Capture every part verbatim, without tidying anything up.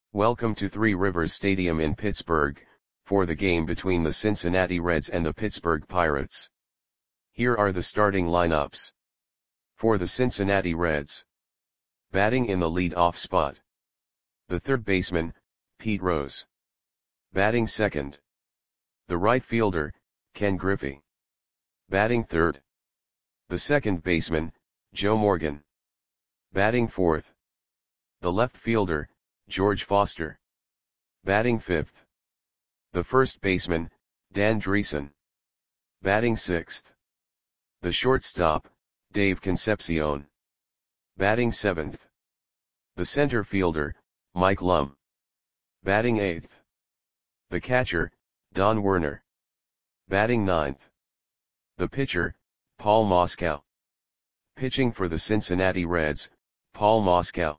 Welcome to Three Rivers Stadium in Pittsburgh, for the game between the Cincinnati Reds and the Pittsburgh Pirates. Here are the starting lineups. For the Cincinnati Reds. Batting in the lead-off spot. The third baseman, Pete Rose. Batting second. The right fielder, Ken Griffey. Batting third. The second baseman, Joe Morgan. Batting fourth. The left fielder, George Foster. Batting fifth. The first baseman, Dan Driessen. Batting sixth. The shortstop, Dave Concepcion. Batting seventh. The center fielder, Mike Lum. Batting eighth. The catcher, Don Werner. Batting ninth. The pitcher, Paul Moskow. Pitching for the Cincinnati Reds, Paul Moskow.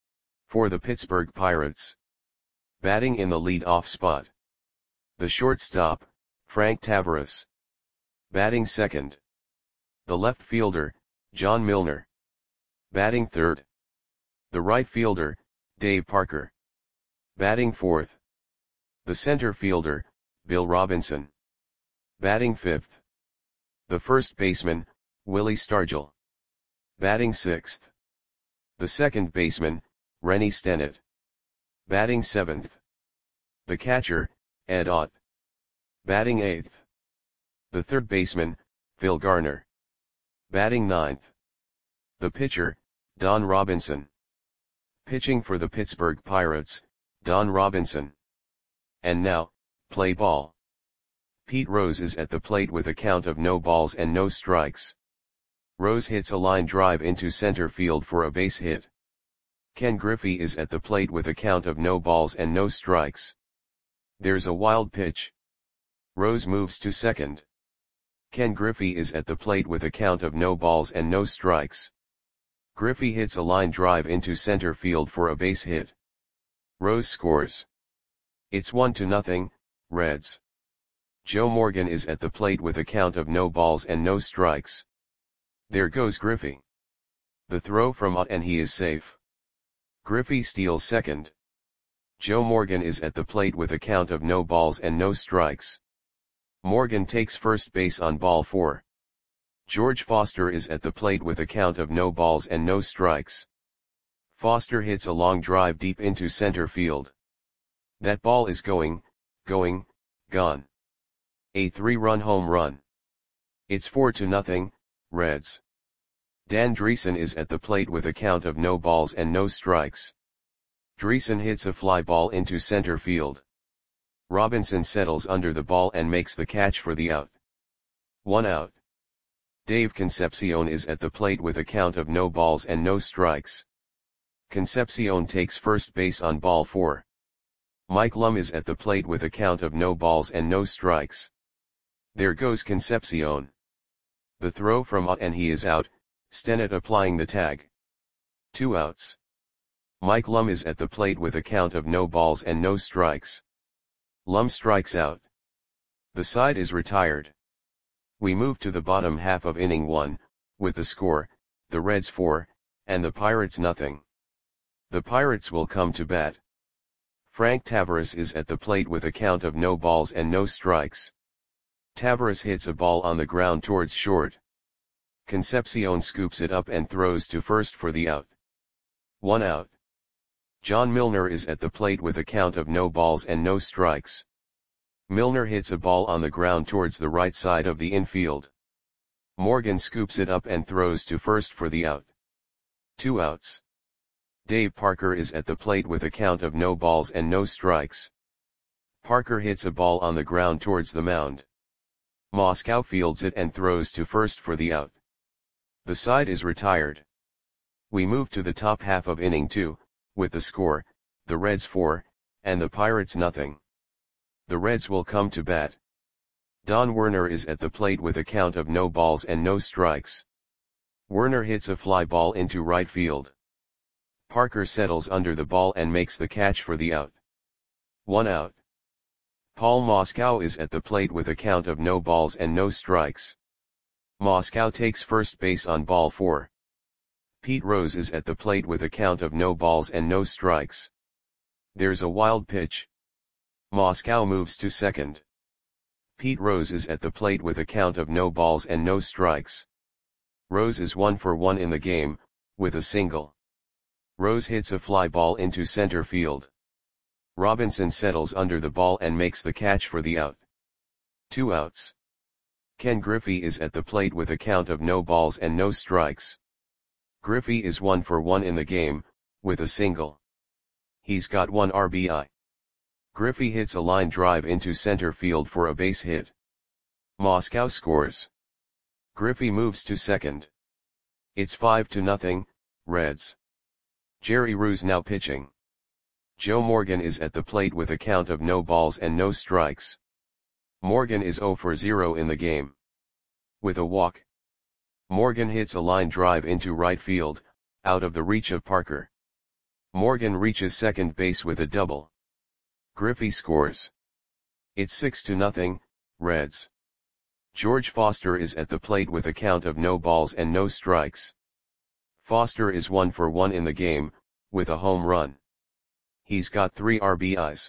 For the Pittsburgh Pirates. Batting in the lead-off spot. The shortstop, Frank Taveras. Batting second. The left fielder, John Milner. Batting third. The right fielder, Dave Parker. Batting fourth. The center fielder, Bill Robinson. Batting fifth. The first baseman, Willie Stargell. Batting sixth. The second baseman, Rennie Stennett. Batting seventh. The catcher, Ed Ott. Batting eighth. The third baseman, Phil Garner. Batting ninth. The pitcher, Don Robinson. Pitching for the Pittsburgh Pirates, Don Robinson. And now, play ball. Pete Rose is at the plate with a count of no balls and no strikes. Rose hits a line drive into center field for a base hit. Ken Griffey is at the plate with a count of no balls and no strikes. There's a wild pitch. Rose moves to second. Ken Griffey is at the plate with a count of no balls and no strikes. Griffey hits a line drive into center field for a base hit. Rose scores. It's one to nothing, Reds. Joe Morgan is at the plate with a count of no balls and no strikes. There goes Griffey. The throw from Ott and he is safe. Griffey steals second. Joe Morgan is at the plate with a count of no balls and no strikes. Morgan takes first base on ball four. George Foster is at the plate with a count of no balls and no strikes. Foster hits a long drive deep into center field. That ball is going, going, gone. A three-run home run. It's four to nothing, Reds. Dan Driessen is at the plate with a count of no balls and no strikes. Driessen hits a fly ball into center field. Robinson settles under the ball and makes the catch for the out. One out. Dave Concepcion is at the plate with a count of no balls and no strikes. Concepcion takes first base on ball four. Mike Lum is at the plate with a count of no balls and no strikes. There goes Concepcion. The throw from Ott and he is out, Stennett applying the tag. Two outs. Mike Lum is at the plate with a count of no balls and no strikes. Lum strikes out. The side is retired. We move to the bottom half of inning one, with the score, the Reds four, and the Pirates nothing. The Pirates will come to bat. Frank Taveras is at the plate with a count of no balls and no strikes. Taveras hits a ball on the ground towards short. Concepcion scoops it up and throws to first for the out. One out. John Milner is at the plate with a count of no balls and no strikes. Milner hits a ball on the ground towards the right side of the infield. Morgan scoops it up and throws to first for the out. Two outs. Dave Parker is at the plate with a count of no balls and no strikes. Parker hits a ball on the ground towards the mound. Moskow fields it and throws to first for the out. The side is retired. We move to the top half of inning two, with the score, the Reds four, and the Pirates nothing. The Reds will come to bat. Don Werner is at the plate with a count of no balls and no strikes. Werner hits a fly ball into right field. Parker settles under the ball and makes the catch for the out. One out. Paul Moskow is at the plate with a count of no balls and no strikes. Moskow takes first base on ball four. Pete Rose is at the plate with a count of no balls and no strikes. There's a wild pitch. Moscow moves to second. Pete Rose is at the plate with a count of no balls and no strikes. Rose is one for one in the game, with a single. Rose hits a fly ball into center field. Robinson settles under the ball and makes the catch for the out. Two outs. Ken Griffey is at the plate with a count of no balls and no strikes. Griffey is one for one in the game, with a single. He's got one R B I. Griffey hits a line drive into center field for a base hit. Moscow scores. Griffey moves to second. It's five to nothing, Reds. Jerry Ruse now pitching. Joe Morgan is at the plate with a count of no balls and no strikes. Morgan is zero for zero in the game. With a walk. Morgan hits a line drive into right field, out of the reach of Parker. Morgan reaches second base with a double. Griffey scores. It's six to nothing, Reds. George Foster is at the plate with a count of no balls and no strikes. Foster is one for one in the game, with a home run. He's got three R B Is.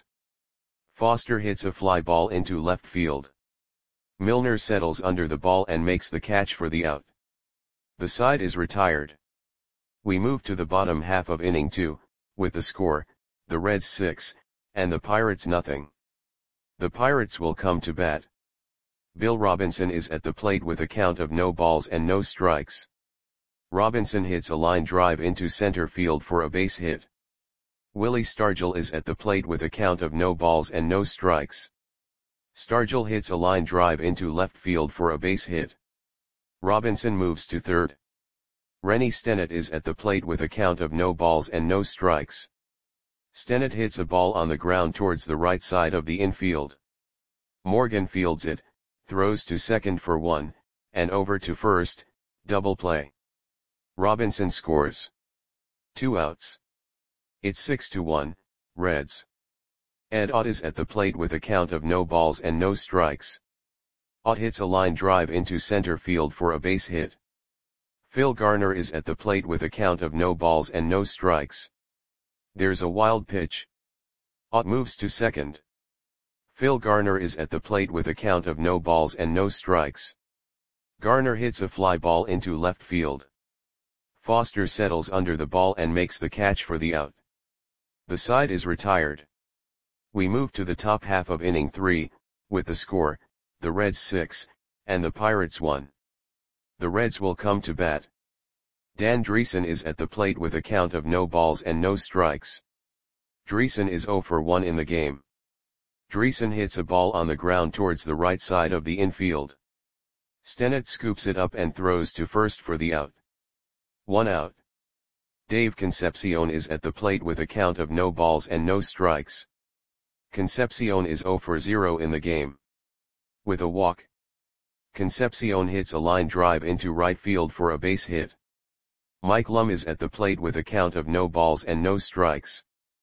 Foster hits a fly ball into left field. Milner settles under the ball and makes the catch for the out. The side is retired. We move to the bottom half of inning two, with the score, the Reds six, and the Pirates nothing. The Pirates will come to bat. Bill Robinson is at the plate with a count of no balls and no strikes. Robinson hits a line drive into center field for a base hit. Willie Stargell is at the plate with a count of no balls and no strikes. Stargell hits a line drive into left field for a base hit. Robinson moves to third. Rennie Stennett is at the plate with a count of no balls and no strikes. Stennett hits a ball on the ground towards the right side of the infield. Morgan fields it, throws to second for one, and over to first, double play. Robinson scores. Two outs. It's six to one, Reds. Ed Ott is at the plate with a count of no balls and no strikes. Ott hits a line drive into center field for a base hit. Phil Garner is at the plate with a count of no balls and no strikes. There's a wild pitch. Ott moves to second. Phil Garner is at the plate with a count of no balls and no strikes. Garner hits a fly ball into left field. Foster settles under the ball and makes the catch for the out. The side is retired. We move to the top half of inning three, with the score, the Reds six, and the Pirates one. The Reds will come to bat. Dan Dreesen is at the plate with a count of no balls and no strikes. Dreesen is zero for one in the game. Dreesen hits a ball on the ground towards the right side of the infield. Stennett scoops it up and throws to first for the out. One out. Dave Concepcion is at the plate with a count of no balls and no strikes. Concepcion is zero for zero in the game. With a walk. Concepcion hits a line drive into right field for a base hit. Mike Lum is at the plate with a count of no balls and no strikes.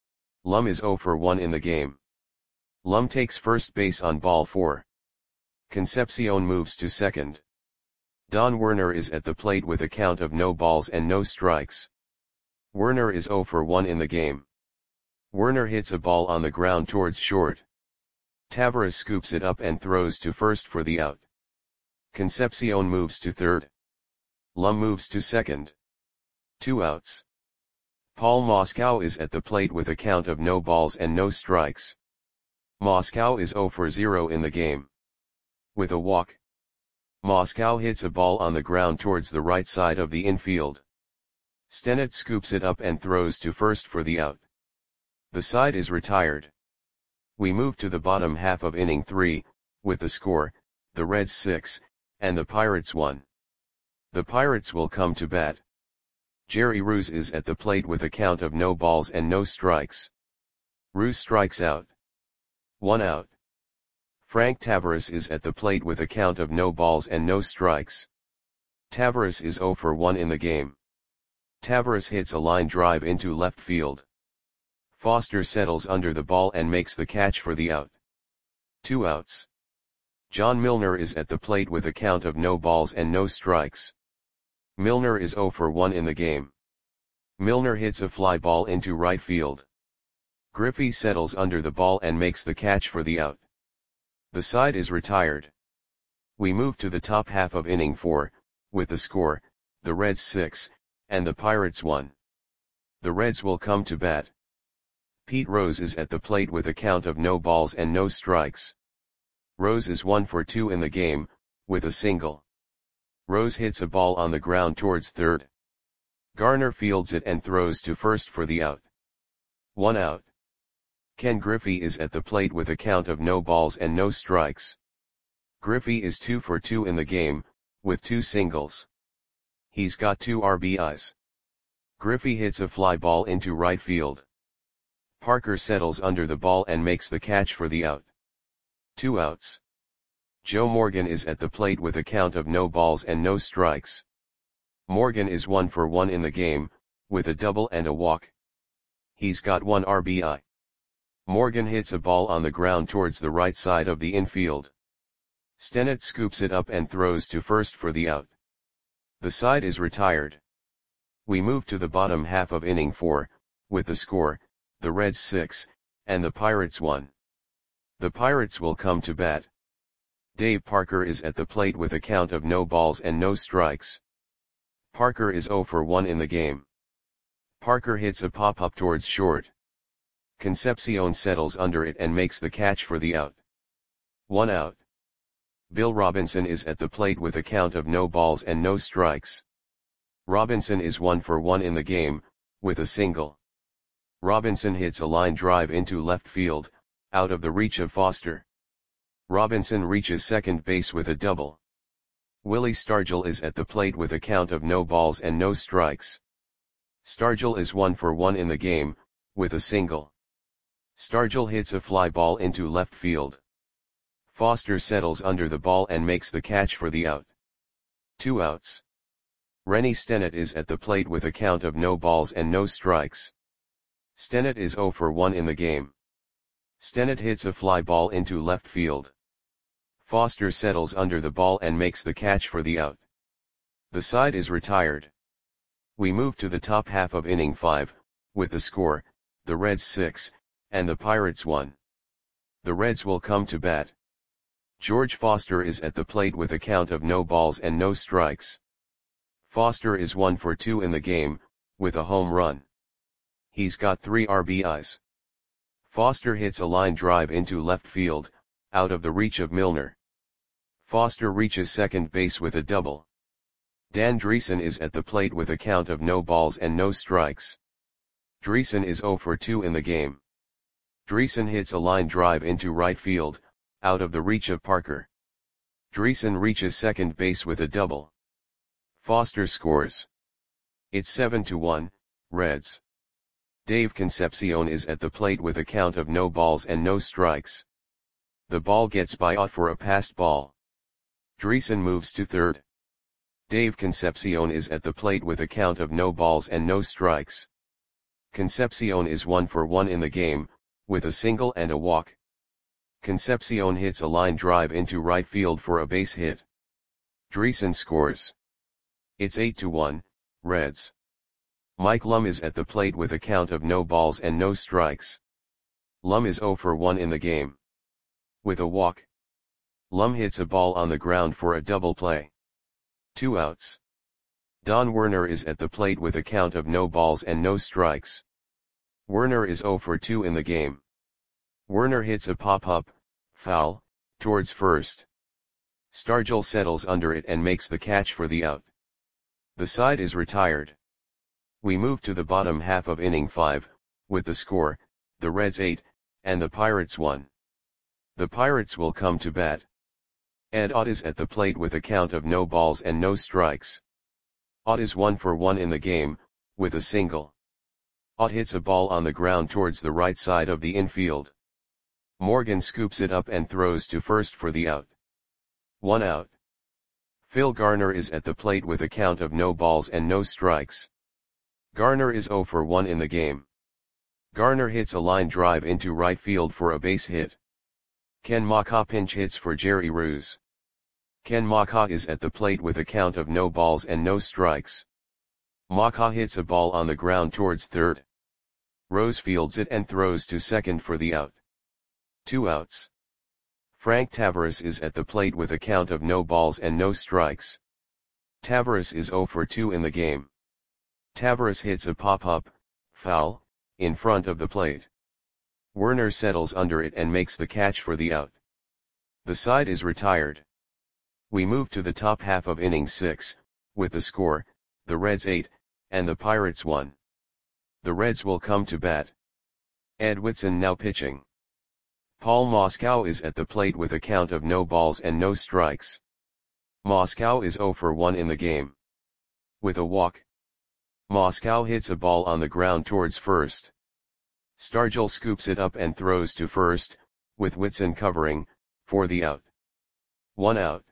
Lum is zero for one in the game. Lum takes first base on ball four. Concepcion moves to second. Don Werner is at the plate with a count of no balls and no strikes. Werner is zero for one in the game. Werner hits a ball on the ground towards short. Tavares scoops it up and throws to first for the out. Concepcion moves to third. Lum moves to second. Two outs. Paul Moscow is at the plate with a count of no balls and no strikes. Moscow is zero for zero in the game. With a walk. Moscow hits a ball on the ground towards the right side of the infield. Stennett scoops it up and throws to first for the out. The side is retired. We move to the bottom half of inning three, with the score, the Reds six, and the Pirates one. The Pirates will come to bat. Jerry Ruse is at the plate with a count of no balls and no strikes. Ruse strikes out. One out. Frank Tavares is at the plate with a count of no balls and no strikes. Tavares is zero for one in the game. Tavares hits a line drive into left field. Foster settles under the ball and makes the catch for the out. Two outs. John Milner is at the plate with a count of no balls and no strikes. Milner is zero for one in the game. Milner hits a fly ball into right field. Griffey settles under the ball and makes the catch for the out. The side is retired. We move to the top half of inning four, with the score, the Reds six, and the Pirates one. The Reds will come to bat. Pete Rose is at the plate with a count of no balls and no strikes. Rose is one for two in the game, with a single. Rose hits a ball on the ground towards third. Garner fields it and throws to first for the out. One out. Ken Griffey is at the plate with a count of no balls and no strikes. Griffey is two for two in the game, with two singles. He's got two R B Is. Griffey hits a fly ball into right field. Parker settles under the ball and makes the catch for the out. Two outs. Joe Morgan is at the plate with a count of no balls and no strikes. Morgan is one for one in the game, with a double and a walk. He's got one R B I. Morgan hits a ball on the ground towards the right side of the infield. Stennett scoops it up and throws to first for the out. The side is retired. We move to the bottom half of inning four, with the score, the Reds six, and the Pirates one. The Pirates will come to bat. Dave Parker is at the plate with a count of no balls and no strikes. Parker is zero for one in the game. Parker hits a pop-up towards short. Concepcion settles under it and makes the catch for the out. One out. Bill Robinson is at the plate with a count of no balls and no strikes. Robinson is one for one in the game, with a single. Robinson hits a line drive into left field, out of the reach of Foster. Robinson reaches second base with a double. Willie Stargell is at the plate with a count of no balls and no strikes. Stargell is one for one in the game, with a single. Stargell hits a fly ball into left field. Foster settles under the ball and makes the catch for the out. Two outs. Rennie Stennett is at the plate with a count of no balls and no strikes. Stennett is zero for one in the game. Stennett hits a fly ball into left field. Foster settles under the ball and makes the catch for the out. The side is retired. We move to the top half of inning five, with the score, the Reds six, and the Pirates one. The Reds will come to bat. George Foster is at the plate with a count of no balls and no strikes. Foster is one for two in the game, with a home run. He's got three R B Is. Foster hits a line drive into left field, out of the reach of Milner. Foster reaches second base with a double. Dan Dreesen is at the plate with a count of no balls and no strikes. Dreesen is zero for two in the game. Dreesen hits a line drive into right field, out of the reach of Parker. Dreesen reaches second base with a double. Foster scores. It's seven to one, Reds. Dave Concepcion is at the plate with a count of no balls and no strikes. The ball gets by Ott for a passed ball. Dreesen moves to third. Dave Concepcion is at the plate with a count of no balls and no strikes. Concepcion is one for one in the game, with a single and a walk. Concepcion hits a line drive into right field for a base hit. Dreesen scores. It's eight to one, Reds. Mike Lum is at the plate with a count of no balls and no strikes. Lum is zero for one in the game. With a walk. Lum hits a ball on the ground for a double play. Two outs. Don Werner is at the plate with a count of no balls and no strikes. Werner is zero for two in the game. Werner hits a pop-up, foul, towards first. Stargell settles under it and makes the catch for the out. The side is retired. We move to the bottom half of inning five, with the score, the Reds eight, and the Pirates one. The Pirates will come to bat. Ed Ott is at the plate with a count of no balls and no strikes. Ott is one for one in the game, with a single. Ott hits a ball on the ground towards the right side of the infield. Morgan scoops it up and throws to first for the out. One out. Phil Garner is at the plate with a count of no balls and no strikes. Garner is zero for one in the game. Garner hits a line drive into right field for a base hit. Ken Macha pinch hits for Jerry Roos. Ken Macha is at the plate with a count of no balls and no strikes. Macha hits a ball on the ground towards third. Rose fields it and throws to second for the out. Two outs. Frank Tavares is at the plate with a count of no balls and no strikes. Tavares is zero for two in the game. Tavares hits a pop-up, foul, in front of the plate. Werner settles under it and makes the catch for the out. The side is retired. We move to the top half of inning six, with the score, the Reds eight, and the Pirates one. The Reds will come to bat. Ed Whitson now pitching. Paul Moscow is at the plate with a count of no balls and no strikes. Moscow is zero for one in the game. With a walk, Moscow hits a ball on the ground towards first. Stargell scoops it up and throws to first, with Whitson covering, for the out. One out.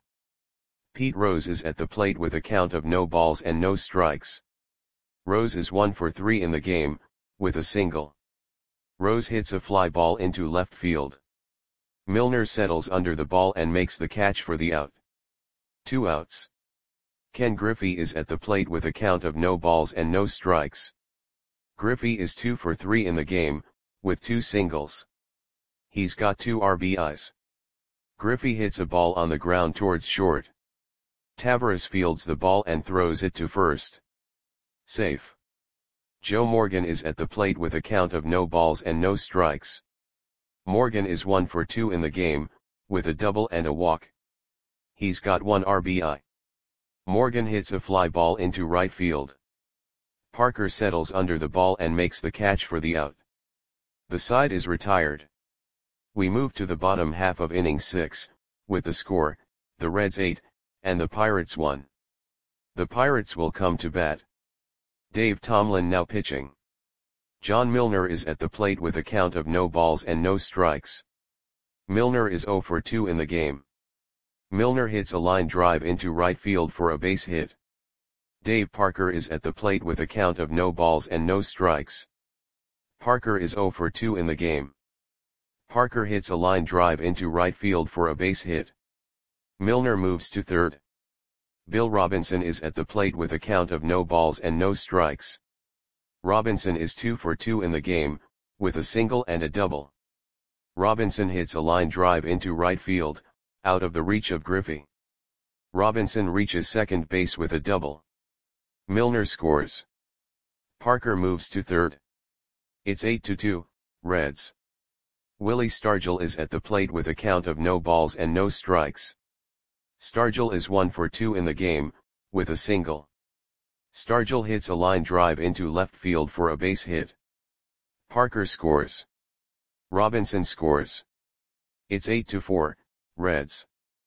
Pete Rose is at the plate with a count of no balls and no strikes. Rose is one for three in the game, with a single. Rose hits a fly ball into left field. Milner settles under the ball and makes the catch for the out. Two outs. Ken Griffey is at the plate with a count of no balls and no strikes. Griffey is two for three in the game, with two singles. He's got two R B Is. Griffey hits a ball on the ground towards short. Tavares fields the ball and throws it to first. Safe. Joe Morgan is at the plate with a count of no balls and no strikes. Morgan is one for two in the game, with a double and a walk. He's got one R B I. Morgan hits a fly ball into right field. Parker settles under the ball and makes the catch for the out. The side is retired. We move to the bottom half of inning six, with the score, the Reds eight, and the Pirates one. The Pirates will come to bat. Dave Tomlin now pitching. John Milner is at the plate with a count of no balls and no strikes. Milner is zero for two in the game. Milner hits a line drive into right field for a base hit. Dave Parker is at the plate with a count of no balls and no strikes. Parker is zero for two in the game. Parker hits a line drive into right field for a base hit. Milner moves to third. Bill Robinson is at the plate with a count of no balls and no strikes. Robinson is two for two in the game, with a single and a double. Robinson hits a line drive into right field, out of the reach of Griffey. Robinson reaches second base with a double. Milner scores. Parker moves to third. It's eight to two, Reds. Willie Stargell is at the plate with a count of no balls and no strikes. Stargell is one for two in the game, with a single. Stargell hits a line drive into left field for a base hit. Parker scores. Robinson scores. It's eight to four, Reds.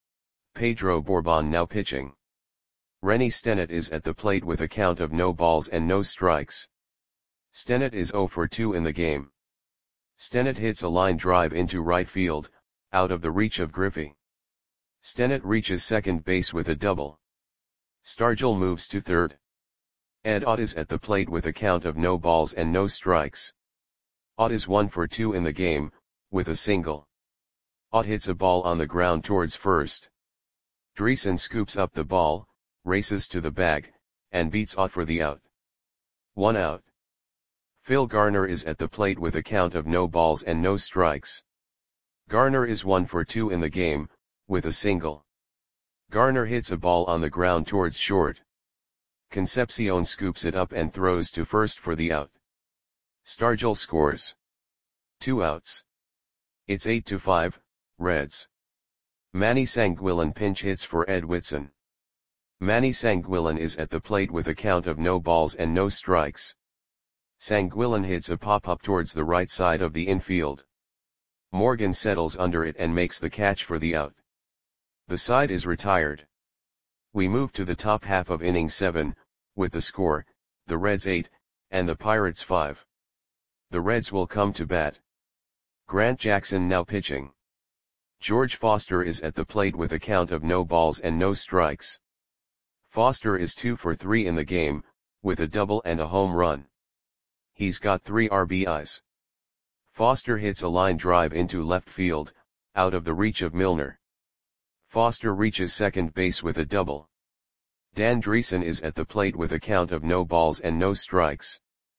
Pedro Borbon now pitching. Rennie Stennett is at the plate with a count of no balls and no strikes. Stennett is zero for two in the game. Stennett hits a line drive into right field, out of the reach of Griffey. Stennett reaches second base with a double. Stargell moves to third. Ed Ott is at the plate with a count of no balls and no strikes. Ott is one for two in the game, with a single. Ott hits a ball on the ground towards first. Dreesen scoops up the ball, races to the bag, and beats Ott for the out. One out. Phil Garner is at the plate with a count of no balls and no strikes. Garner is one for two in the game, with a single. Garner hits a ball on the ground towards short. Concepcion scoops it up and throws to first for the out. Stargell scores. Two outs. It's eight to five, Reds. Manny Sanguillen pinch hits for Ed Whitson. Manny Sanguillen is at the plate with a count of no balls and no strikes. Sanguillen hits a pop-up towards the right side of the infield. Morgan settles under it and makes the catch for the out. The side is retired. We move to the top half of inning seven, with the score, the Reds eight, and the Pirates five. The Reds will come to bat. Grant Jackson now pitching. George Foster is at the plate with a count of no balls and no strikes. Foster is two for three in the game, with a double and a home run. He's got three R B Is. Foster hits a line drive into left field, out of the reach of Milner. Foster reaches second base with a double. Dan Dreesen is at the plate with a count of no balls and no strikes.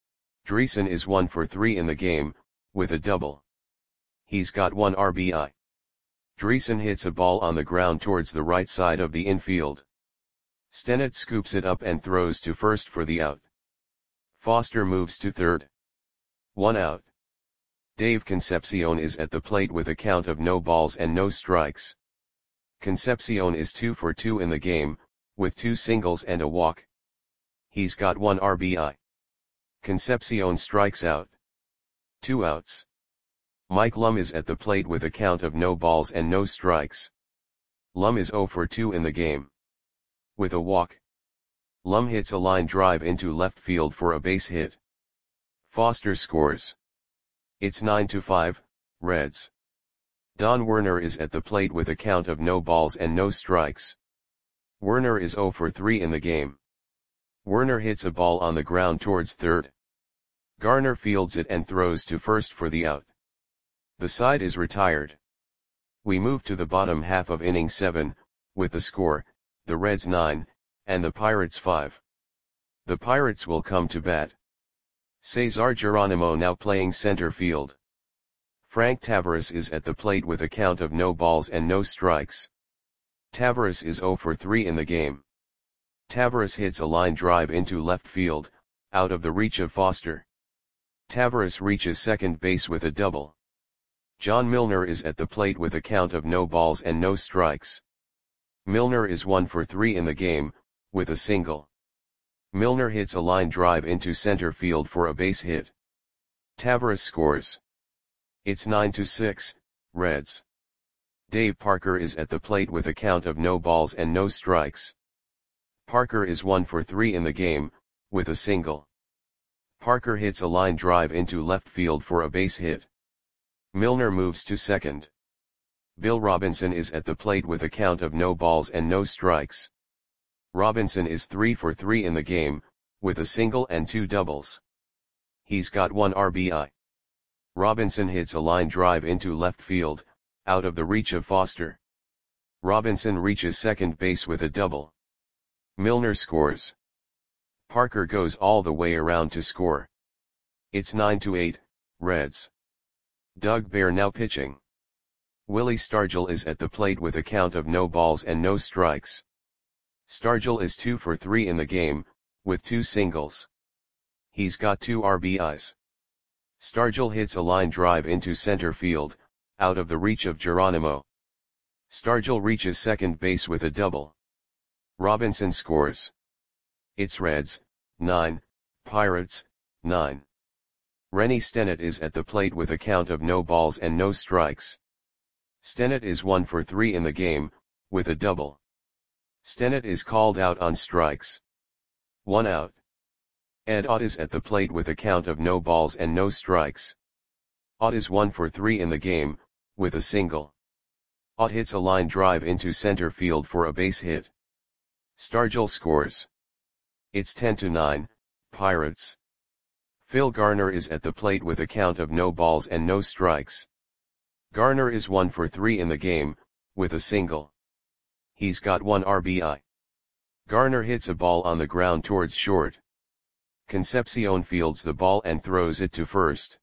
Dreesen is one for three in the game, with a double. He's got one R B I. Dreesen hits a ball on the ground towards the right side of the infield. Stennett scoops it up and throws to first for the out. Foster moves to third. One out. Dave Concepcion is at the plate with a count of no balls and no strikes. Concepcion is two for two in the game, with two singles and a walk. He's got one R B I. Concepcion strikes out. Two outs. Mike Lum is at the plate with a count of no balls and no strikes. Lum is zero for two in the game. With a walk. Lum hits a line drive into left field for a base hit. Foster scores. It's nine to five, Reds. Don Werner is at the plate with a count of no balls and no strikes. Werner is zero for three in the game. Werner hits a ball on the ground towards third. Garner fields it and throws to first for the out. The side is retired. We move to the bottom half of inning seven, with the score, the Reds nine, and the Pirates five. The Pirates will come to bat. Cesar Geronimo now playing center field. Frank Tavares is at the plate with a count of no balls and no strikes. Tavares is zero for three in the game. Tavares hits a line drive into left field, out of the reach of Foster. Tavares reaches second base with a double. John Milner is at the plate with a count of no balls and no strikes. Milner is one for three in the game, with a single. Milner hits a line drive into center field for a base hit. Tavares scores. It's nine to six, Reds. Dave Parker is at the plate with a count of no balls and no strikes. Parker is one for three in the game, with a single. Parker hits a line drive into left field for a base hit. Milner moves to second. Bill Robinson is at the plate with a count of no balls and no strikes. Robinson is three for three in the game, with a single and two doubles. He's got one R B I. Robinson hits a line drive into left field, out of the reach of Foster. Robinson reaches second base with a double. Milner scores. Parker goes all the way around to score. It's nine to eight, Reds. Doug Bear now pitching. Willie Stargell is at the plate with a count of no balls and no strikes. Stargell is two for three in the game, with two singles. He's got two R B Is. Stargell hits a line drive into center field, out of the reach of Geronimo. Stargell reaches second base with a double. Robinson scores. It's Reds, nine, Pirates, nine. Rennie Stennett is at the plate with a count of no balls and no strikes. Stennett is one for three in the game, with a double. Stennett is called out on strikes. One out. Ed Ott is at the plate with a count of no balls and no strikes. Ott is one for three in the game, with a single. Ott hits a line drive into center field for a base hit. Stargell scores. It's ten to nine, Pirates. Phil Garner is at the plate with a count of no balls and no strikes. Garner is one for three in the game, with a single. He's got one R B I. Garner hits a ball on the ground towards short. Concepcion fields the ball and throws it to first.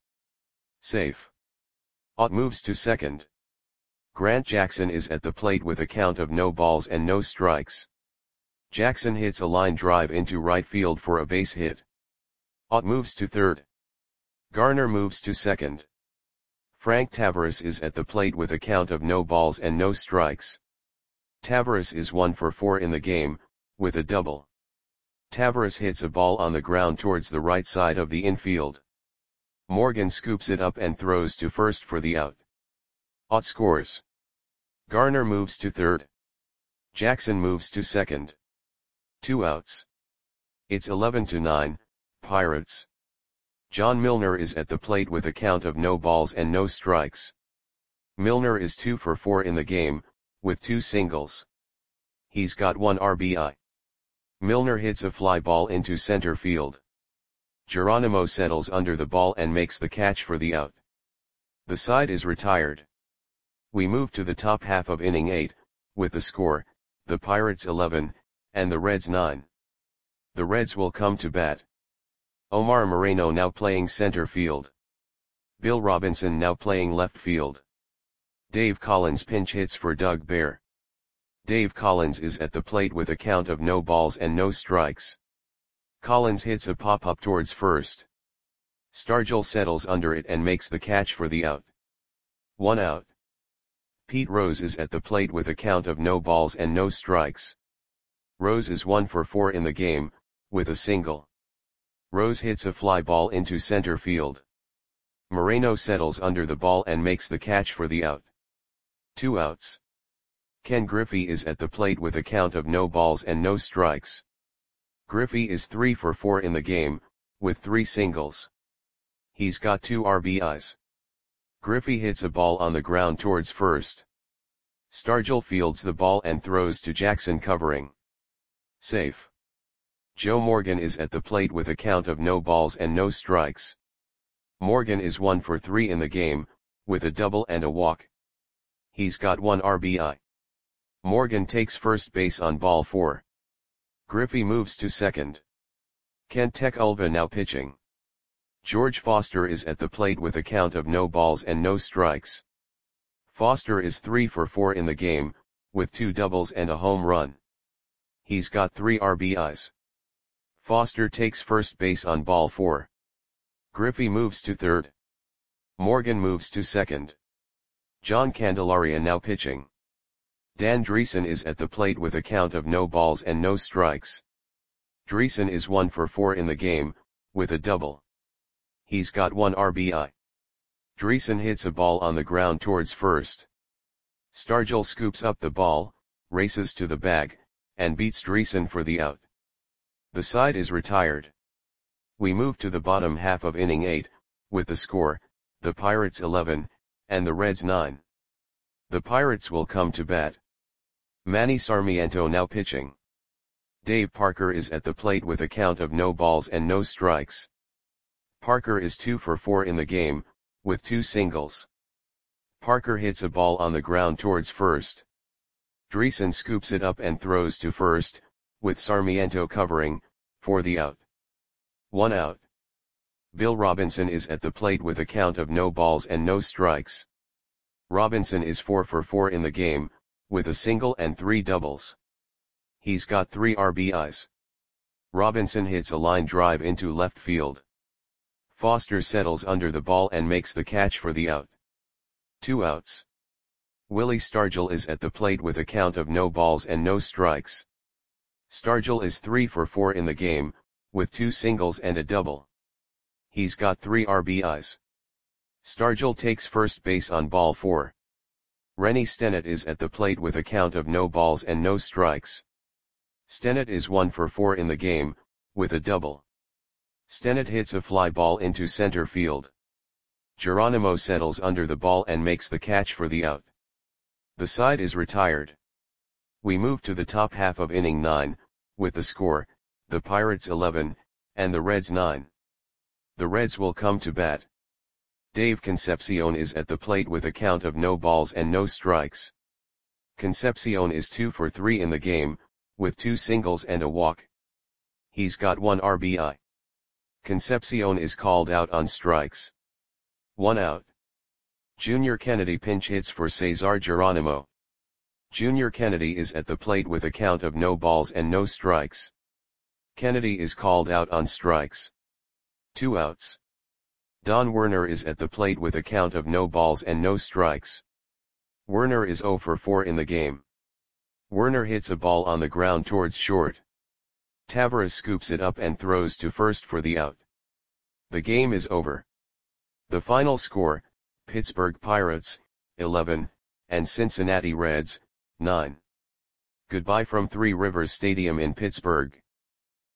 Safe. Ott moves to second. Grant Jackson is at the plate with a count of no balls and no strikes. Jackson hits a line drive into right field for a base hit. Ott moves to third. Garner moves to second. Frank Tavares is at the plate with a count of no balls and no strikes. Tavares is one for four in the game, with a double. Tavares hits a ball on the ground towards the right side of the infield. Morgan scoops it up and throws to first for the out. Ott scores. Garner moves to third. Jackson moves to second. Two outs. It's eleven to nine, Pirates. John Milner is at the plate with a count of no balls and no strikes. Milner is two for four in the game, with two singles. He's got one R B I. Milner hits a fly ball into center field. Geronimo settles under the ball and makes the catch for the out. The side is retired. We move to the top half of inning eight, with the score, the Pirates eleven, and the Reds nine. The Reds will come to bat. Omar Moreno now playing center field. Bill Robinson now playing left field. Dave Collins pinch hits for Doug Bear. Dave Collins is at the plate with a count of no balls and no strikes. Collins hits a pop-up towards first. Stargell settles under it and makes the catch for the out. One out. Pete Rose is at the plate with a count of no balls and no strikes. Rose is one for four in the game, with a single. Rose hits a fly ball into center field. Moreno settles under the ball and makes the catch for the out. Two outs. Ken Griffey is at the plate with a count of no balls and no strikes. Griffey is three for four in the game, with three singles. He's got two R B Is. Griffey hits a ball on the ground towards first. Stargell fields the ball and throws to Jackson covering. Safe. Joe Morgan is at the plate with a count of no balls and no strikes. Morgan is one for three in the game, with a double and a walk. He's got one R B I. Morgan takes first base on ball four. Griffey moves to second. Kent Tekulve now pitching. George Foster is at the plate with a count of no balls and no strikes. Foster is three for four in the game, with two doubles and a home run. He's got three R B Is. Foster takes first base on ball four. Griffey moves to third. Morgan moves to second. John Candelaria now pitching. Dan Dreesen is at the plate with a count of no balls and no strikes. Dreesen is one for four in the game, with a double. He's got one R B I. Dreesen hits a ball on the ground towards first. Stargell scoops up the ball, races to the bag, and beats Dreesen for the out. The side is retired. We move to the bottom half of inning eight, with the score, the Pirates eleven, and the Reds nine. The Pirates will come to bat. Manny Sarmiento now pitching. Dave Parker is at the plate with a count of no balls and no strikes. Parker is two for four in the game, with two singles. Parker hits a ball on the ground towards first. Dreesen scoops it up and throws to first, with Sarmiento covering, for the out. One out. Bill Robinson is at the plate with a count of no balls and no strikes. Robinson is four for four in the game, with a single and three doubles. He's got three R B Is. Robinson hits a line drive into left field. Foster settles under the ball and makes the catch for the out. Two outs. Willie Stargell is at the plate with a count of no balls and no strikes. Stargell is three for four in the game, with two singles and a double. He's got three R B Is. Stargell takes first base on ball four. Rennie Stennett is at the plate with a count of no balls and no strikes. Stennett is one for four in the game, with a double. Stennett hits a fly ball into center field. Geronimo settles under the ball and makes the catch for the out. The side is retired. We move to the top half of inning nine, with the score, the Pirates eleven, and the Reds nine. The Reds will come to bat. Dave Concepcion is at the plate with a count of no balls and no strikes. Concepcion is two for three in the game, with two singles and a walk. He's got one R B I. Concepcion is called out on strikes. One out. Junior Kennedy pinch hits for Cesar Geronimo. Junior Kennedy is at the plate with a count of no balls and no strikes. Kennedy is called out on strikes. Two outs. Don Werner is at the plate with a count of no balls and no strikes. Werner is zero for four in the game. Werner hits a ball on the ground towards short. Tavares scoops it up and throws to first for the out. The game is over. The final score, Pittsburgh Pirates, eleven, and Cincinnati Reds, nine. Goodbye from Three Rivers Stadium in Pittsburgh.